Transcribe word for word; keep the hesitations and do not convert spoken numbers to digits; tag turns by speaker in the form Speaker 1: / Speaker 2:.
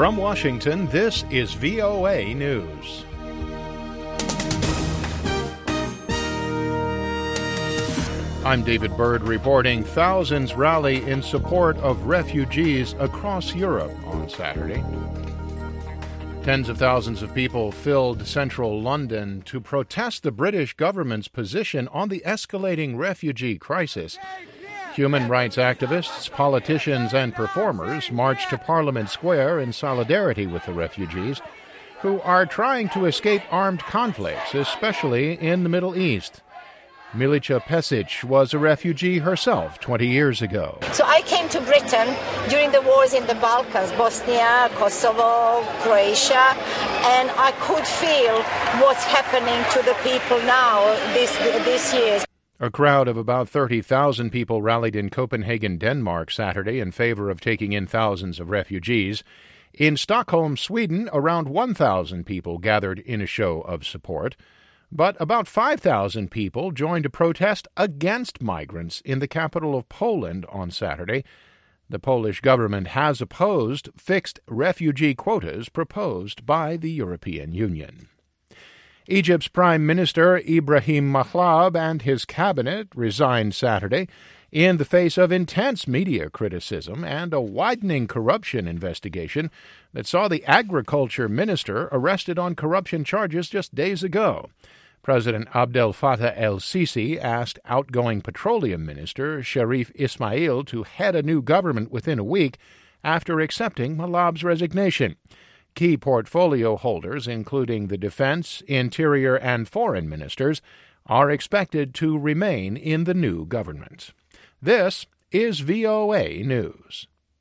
Speaker 1: From Washington, this is V O A News. I'm David Byrd reporting thousands rally in support of refugees across Europe on Saturday. Tens of thousands of people filled central London to protest the British government's position on the escalating refugee crisis. Human rights activists, politicians, and performers marched to Parliament Square in solidarity with the refugees, who are trying to escape armed conflicts, especially in the Middle East. Milica Pesic was a refugee herself twenty years ago.
Speaker 2: So I came to Britain during the wars in the Balkans, Bosnia, Kosovo, Croatia, and I could feel what's happening to the people now this, this year.
Speaker 1: A crowd of about thirty thousand people rallied in Copenhagen, Denmark, Saturday in favor of taking in thousands of refugees. In Stockholm, Sweden, around one thousand people gathered in a show of support. But about five thousand people joined a protest against migrants in the capital of Poland on Saturday. The Polish government has opposed fixed refugee quotas proposed by the European Union. Egypt's Prime Minister Ibrahim Mahlab and his cabinet resigned Saturday in the face of intense media criticism and a widening corruption investigation that saw the agriculture minister arrested on corruption charges just days ago. President Abdel Fattah el-Sisi asked outgoing petroleum minister Sharif Ismail to head a new government within a week after accepting Mahlab's resignation. Key portfolio holders, including the defense, interior, and foreign ministers, are expected to remain in the new government. This is V O A News.